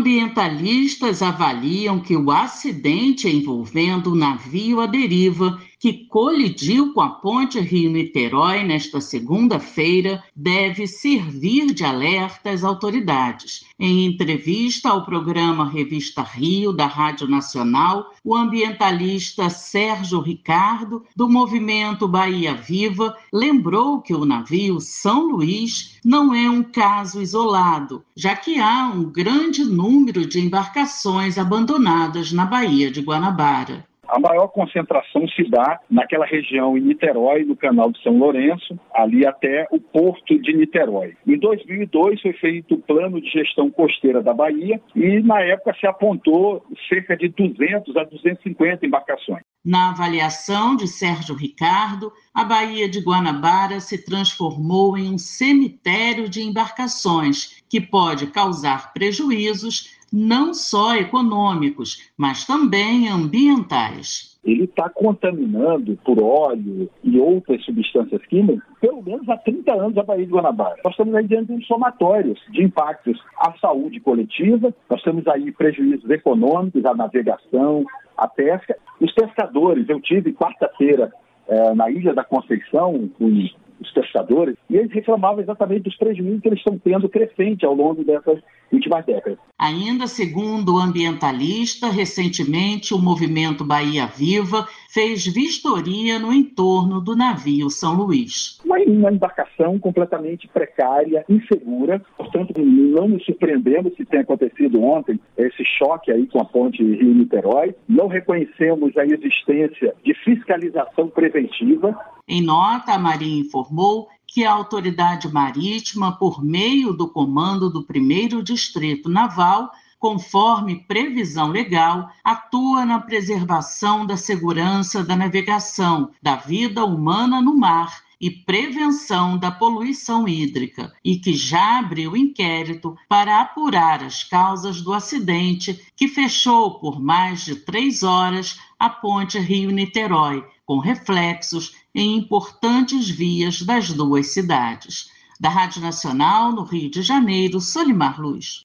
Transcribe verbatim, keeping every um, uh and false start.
Ambientalistas avaliam que o acidente envolvendo o navio à deriva, que colidiu com a ponte Rio-Niterói nesta segunda-feira, deve servir de alerta às autoridades. Em entrevista ao programa Revista Rio, da Rádio Nacional, o ambientalista Sérgio Ricardo, do movimento Bahia Viva, lembrou que o navio São Luís não é um caso isolado, já que há um grande número de embarcações abandonadas na Baía de Guanabara. A maior concentração se dá naquela região em Niterói, no Canal de São Lourenço, ali até o Porto de Niterói. Em dois mil e dois foi feito o Plano de Gestão Costeira da Bahia e, na época, se apontou cerca de duzentas a duzentas e cinquenta embarcações. Na avaliação de Sérgio Ricardo, a Baía de Guanabara se transformou em um cemitério de embarcações que pode causar prejuízos não só econômicos, mas também ambientais. Ele está contaminando por óleo e outras substâncias químicas pelo menos há trinta anos a Baía de Guanabara. Nós estamos aí diante de um somatório de impactos à saúde coletiva, nós temos aí prejuízos econômicos à navegação, à pesca. Os pescadores, eu tive quarta-feira eh, na Ilha da Conceição com os pescadores, e eles reclamavam exatamente dos prejuízos que eles estão tendo crescente ao longo dessas últimas décadas. Ainda segundo o ambientalista, recentemente o movimento Bahia Viva fez vistoria no entorno do navio São Luís. Uma, uma embarcação completamente precária, insegura, portanto não nos surpreendemos se tem acontecido ontem esse choque aí com a ponte Rio-Niterói. Não reconhecemos a existência de fiscalização preventiva. Em nota, a Marinha informou que a autoridade marítima, por meio do comando do primeiro Distrito Naval, conforme previsão legal, atua na preservação da segurança da navegação, da vida humana no mar e prevenção da poluição hídrica, e que já abriu inquérito para apurar as causas do acidente que fechou por mais de três horas a ponte Rio-Niterói, com reflexos em importantes vias das duas cidades. Da Rádio Nacional, no Rio de Janeiro, Solimar Luz.